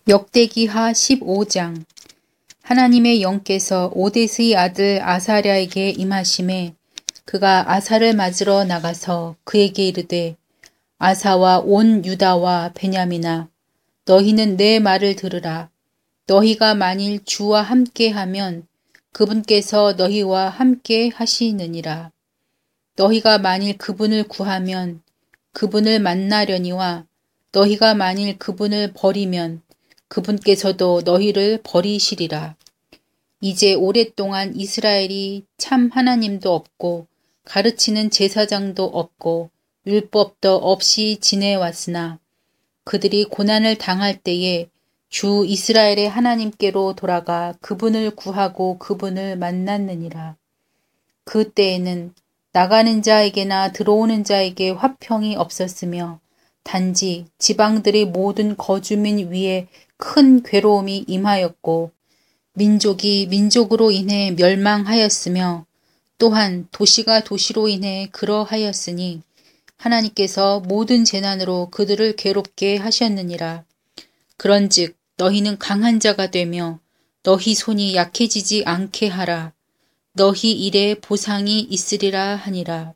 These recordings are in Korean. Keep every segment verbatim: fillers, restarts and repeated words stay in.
역대기하 십오 장. 하나님의 영께서 오뎃의 아들 아사랴에게 임하심에 그가 아사를 맞으러 나가서 그에게 이르되, 아사와 온 유다와 베냐민아, 너희는 내 말을 들으라. 너희가 만일 주와 함께하면 그분께서 너희와 함께 하시느니라. 너희가 만일 그분을 구하면 그분을 만나려니와 너희가 만일 그분을 버리면 그분께서도 너희를 버리시리라. 이제 오랫동안 이스라엘이 참 하나님도 없고 가르치는 제사장도 없고 율법도 없이 지내왔으나 그들이 고난을 당할 때에 주 이스라엘의 하나님께로 돌아가 그분을 구하고 그분을 만났느니라. 그 때에는 나가는 자에게나 들어오는 자에게 화평이 없었으며 단지 지방들의 모든 거주민 위에 큰 괴로움이 임하였고 민족이 민족으로 인해 멸망하였으며 또한 도시가 도시로 인해 그러하였으니 하나님께서 모든 재난으로 그들을 괴롭게 하셨느니라. 그런즉 너희는 강한 자가 되며 너희 손이 약해지지 않게 하라. 너희 일에 보상이 있으리라 하니라.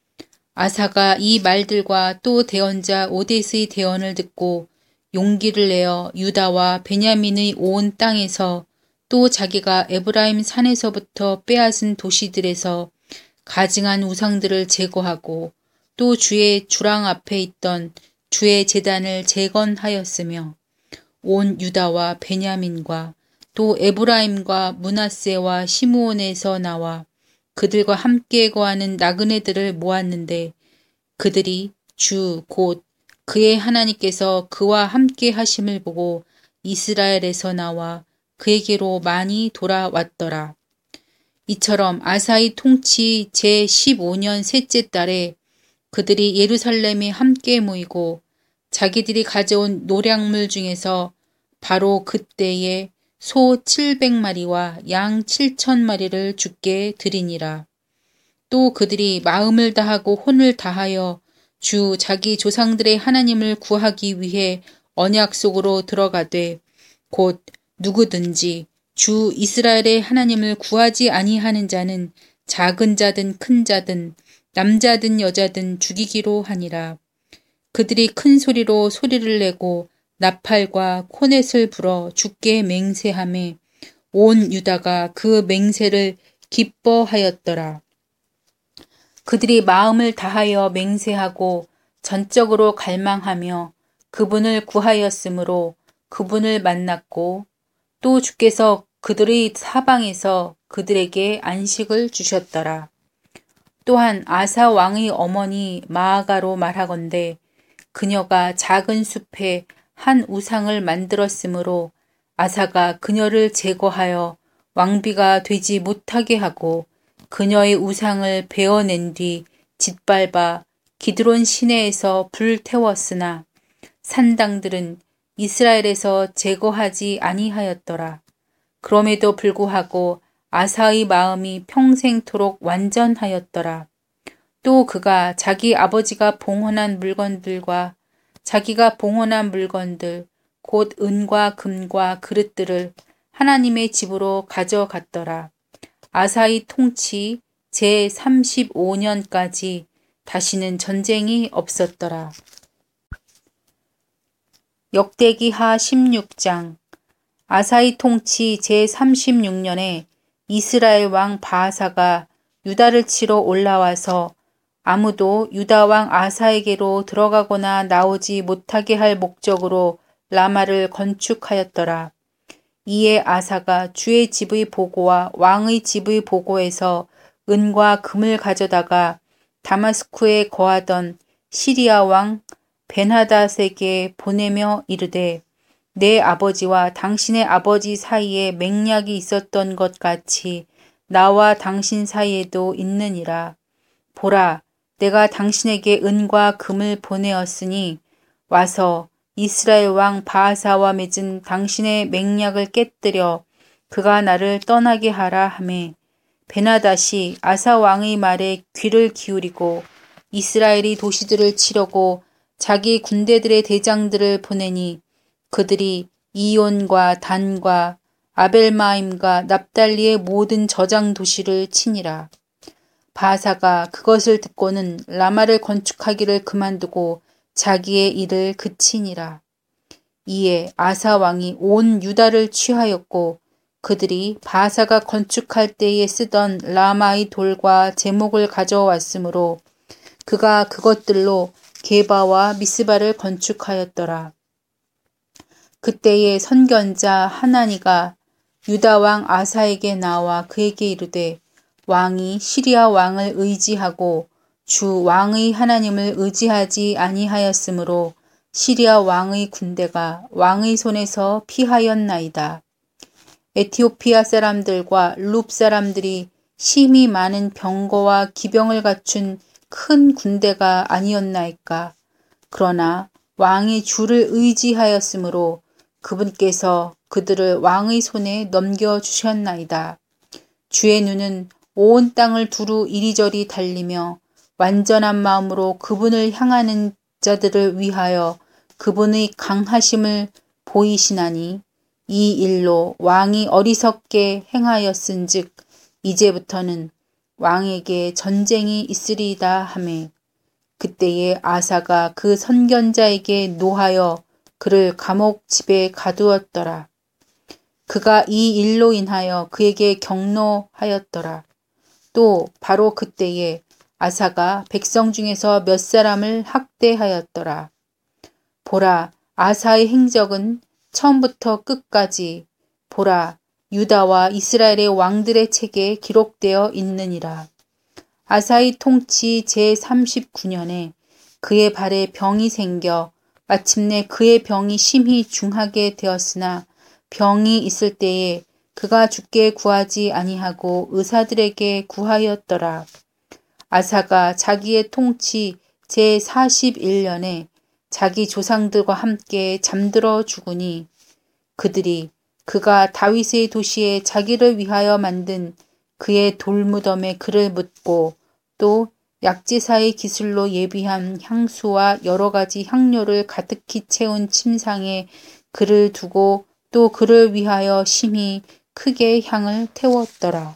아사가 이 말들과 또 대언자 오뎃의 대언을 듣고 용기를 내어 유다와 베냐민의 온 땅에서 또 자기가 에브라임 산에서부터 빼앗은 도시들에서 가증한 우상들을 제거하고 또 주의 주랑 앞에 있던 주의 제단을 재건하였으며 온 유다와 베냐민과 또 에브라임과 므낫세와 시므온에서 나와 그들과 함께 거하는 나그네들을 모았는데 그들이 주 곧 그의 하나님께서 그와 함께 하심을 보고 이스라엘에서 나와 그에게로 많이 돌아왔더라. 이처럼 아사의 통치 제십오 년 셋째 달에 그들이 예루살렘에 함께 모이고 자기들이 가져온 노량물 중에서 바로 그때에 소 칠백 마리와 양 칠천 마리를 주께 드리니라. 또 그들이 마음을 다하고 혼을 다하여 주 자기 조상들의 하나님을 구하기 위해 언약 속으로 들어가되 곧 누구든지 주 이스라엘의 하나님을 구하지 아니하는 자는 작은 자든 큰 자든 남자든 여자든 죽이기로 하니라. 그들이 큰 소리로 소리를 내고 나팔과 코넷을 불어 주께 맹세하매 온 유다가 그 맹세를 기뻐하였더라. 그들이 마음을 다하여 맹세하고 전적으로 갈망하며 그분을 구하였으므로 그분을 만났고 또 주께서 그들의 사방에서 그들에게 안식을 주셨더라. 또한 아사 왕의 어머니 마아가로 말하건대 그녀가 작은 숲에 한 우상을 만들었으므로 아사가 그녀를 제거하여 왕비가 되지 못하게 하고 그녀의 우상을 베어낸 뒤 짓밟아 기드론 시내에서 불태웠으나 산당들은 이스라엘에서 제거하지 아니하였더라. 그럼에도 불구하고 아사의 마음이 평생토록 완전하였더라. 또 그가 자기 아버지가 봉헌한 물건들과 자기가 봉헌한 물건들 곧 은과 금과 그릇들을 하나님의 집으로 가져갔더라. 아사의 통치 제삼십오 년까지 다시는 전쟁이 없었더라. 역대기하 십육 장. 아사의 통치 제삼십육 년에 이스라엘 왕 바아사가 유다를 치러 올라와서 아무도 유다 왕 아사에게로 들어가거나 나오지 못하게 할 목적으로 라마를 건축하였더라. 이에 아사가 주의 집의 보고와 왕의 집의 보고에서 은과 금을 가져다가 다마스쿠에 거하던 시리아 왕 벤하닷에게 보내며 이르되 내 아버지와 당신의 아버지 사이에 맹약이 있었던 것 같이 나와 당신 사이에도 있느니라. 보라, 내가 당신에게 은과 금을 보내었으니 와서 이스라엘 왕 바아사와 맺은 당신의 맹약을 깨뜨려 그가 나를 떠나게 하라 하매 베나닷이 아사 왕의 말에 귀를 기울이고 이스라엘이 도시들을 치려고 자기 군대들의 대장들을 보내니 그들이 이온과 단과 아벨마임과 납달리의 모든 저장 도시를 치니라. 바사가 그것을 듣고는 라마를 건축하기를 그만두고 자기의 일을 그치니라. 이에 아사 왕이 온 유다를 취하였고 그들이 바사가 건축할 때에 쓰던 라마의 돌과 제목을 가져왔으므로 그가 그것들로 게바와 미스바를 건축하였더라. 그때의 선견자 하나니가 유다 왕 아사에게 나와 그에게 이르되 왕이 시리아 왕을 의지하고 주 왕의 하나님을 의지하지 아니하였으므로 시리아 왕의 군대가 왕의 손에서 피하였나이다. 에티오피아 사람들과 룹 사람들이 심히 많은 병거와 기병을 갖춘 큰 군대가 아니었나이까. 그러나 왕이 주를 의지하였으므로 그분께서 그들을 왕의 손에 넘겨주셨나이다. 주의 눈은 온 땅을 두루 이리저리 달리며 완전한 마음으로 그분을 향하는 자들을 위하여 그분의 강하심을 보이시나니 이 일로 왕이 어리석게 행하였은즉 이제부터는 왕에게 전쟁이 있으리이다 하매 그때에 아사가 그 선견자에게 노하여 그를 감옥집에 가두었더라. 그가 이 일로 인하여 그에게 경노하였더라. 또 바로 그때에 아사가 백성 중에서 몇 사람을 학대하였더라. 보라, 아사의 행적은 처음부터 끝까지 보라, 유다와 이스라엘의 왕들의 책에 기록되어 있느니라. 아사의 통치 제삼십구 년에 그의 발에 병이 생겨 마침내 그의 병이 심히 중하게 되었으나 병이 있을 때에 그가 죽게 구하지 아니하고 의사들에게 구하였더라. 아사가 자기의 통치 제사십일 년에 자기 조상들과 함께 잠들어 죽으니 그들이 그가 다윗의 도시에 자기를 위하여 만든 그의 돌무덤에 그를 묻고 또 약지사의 기술로 예비한 향수와 여러 가지 향료를 가득히 채운 침상에 그를 두고 또 그를 위하여 심히 크게 향을 태웠더라.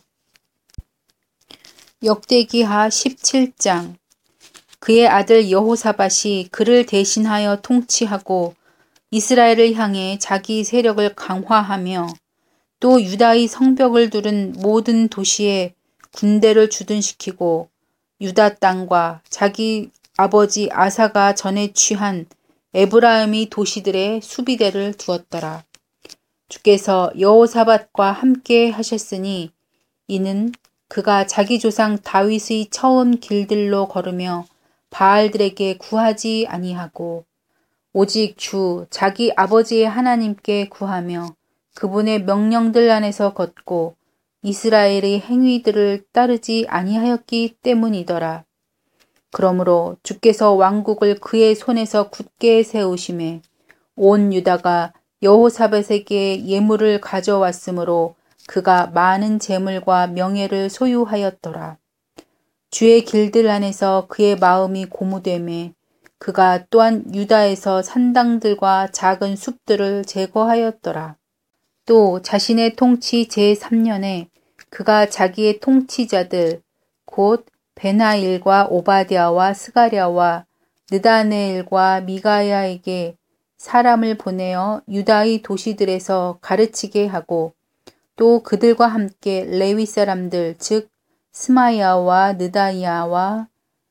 역대기하 십칠 장. 그의 아들 여호사밧이 그를 대신하여 통치하고 이스라엘을 향해 자기 세력을 강화하며 또 유다의 성벽을 두른 모든 도시에 군대를 주둔시키고 유다 땅과 자기 아버지 아사가 전에 취한 에브라임의 도시들의 수비대를 두었더라. 주께서 여호사밧과 함께 하셨으니 이는 그가 자기 조상 다윗의 처음 길들로 걸으며 바알들에게 구하지 아니하고 오직 주 자기 아버지의 하나님께 구하며 그분의 명령들 안에서 걷고 이스라엘의 행위들을 따르지 아니하였기 때문이더라. 그러므로 주께서 왕국을 그의 손에서 굳게 세우심에 온 유다가 여호사밧에게 예물을 가져왔으므로 그가 많은 재물과 명예를 소유하였더라. 주의 길들 안에서 그의 마음이 고무되매 그가 또한 유다에서 산당들과 작은 숲들을 제거하였더라. 또 자신의 통치 제삼 년에 그가 자기의 통치자들 곧 베나일과 오바댜와 스가랴와 느다네엘과 미가야에게 사람을 보내어 유다의 도시들에서 가르치게 하고 또 그들과 함께 레위 사람들 즉 스마야와 느다야와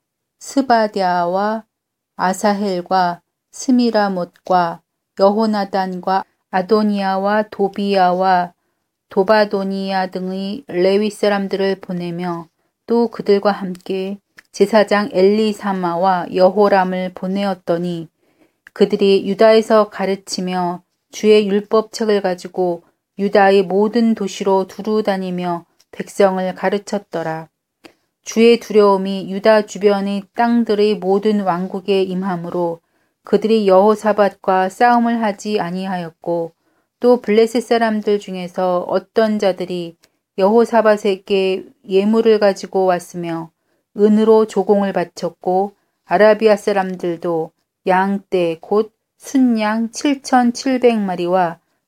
스바랴와 아사헬과 스미라못과 여호나단과 아도니아와 도비야와 도바도니아 등의 레위 사람들을 보내며 또 그들과 함께 제사장 엘리사마와 여호람을 보내었더니 그들이 유다에서 가르치며 주의 율법책을 가지고 유다의 모든 도시로 두루 다니며 백성을 가르쳤더라. 주의 두려움이 유다 주변의 땅들의 모든 왕국에 임하므로 그들이 여호사밧과 싸움을 하지 아니하였고 또 블레셋 사람들 중에서 어떤 자들이 여호사밧에게 예물을 가지고 왔으며 은으로 조공을 바쳤고 아라비아 사람들도 양떼 곧 순양 칠천칠백 마리와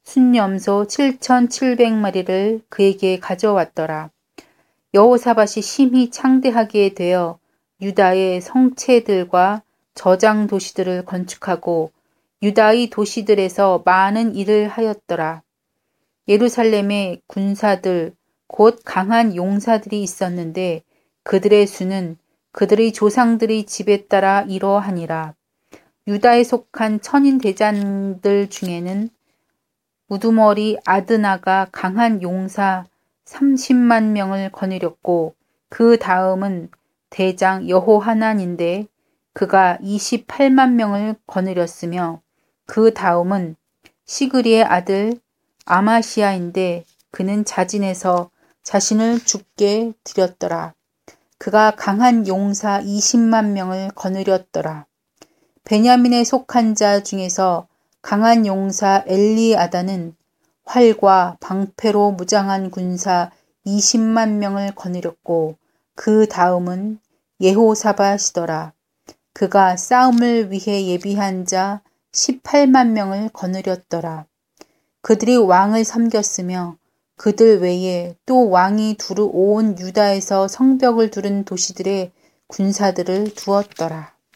순염소 칠천칠백 마리를 그에게 가져왔더라. 여호사밧이 심히 창대하게 되어 유다의 성체들과 저장 도시들을 건축하고 유다의 도시들에서 많은 일을 하였더라. 예루살렘에 군사들 곧 강한 용사들이 있었는데 그들의 수는 그들의 조상들의 집에 따라 이러하니라. 유다에 속한 천인 대장들 중에는 우두머리 아드나가 강한 용사 삼십만 명을 거느렸고 그 다음은 대장 여호하난인데 그가 이십팔만 명을 거느렸으며 그 다음은 시그리의 아들 아마시아인데 그는 자진해서 자신을 죽게 드렸더라. 그가 강한 용사 이십만 명을 거느렸더라. 베냐민에 속한 자 중에서 강한 용사 엘리아다는 활과 방패로 무장한 군사 이십만 명을 거느렸고 그 다음은 예호사밧이더라. 그가 싸움을 위해 예비한 자 십팔만 명을 거느렸더라. 그들이 왕을 섬겼으며 그들 외에 또 왕이 두루 온 유다에서 성벽을 두른 도시들의 군사들을 두었더라.